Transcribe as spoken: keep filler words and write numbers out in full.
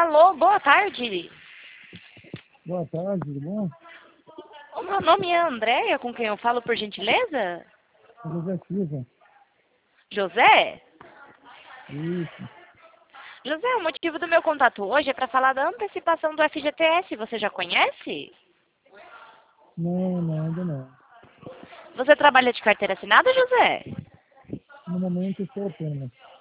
Alô, boa tarde. Boa tarde, tudo bom? O meu nome é Andréia, com quem eu falo, por gentileza? José Silva. José? Isso. José, o motivo do meu contato hoje é para falar da antecipação do F G T S. Você já conhece? Não, não, ainda não. Você trabalha de carteira assinada, José? No momento eu estou autônomo.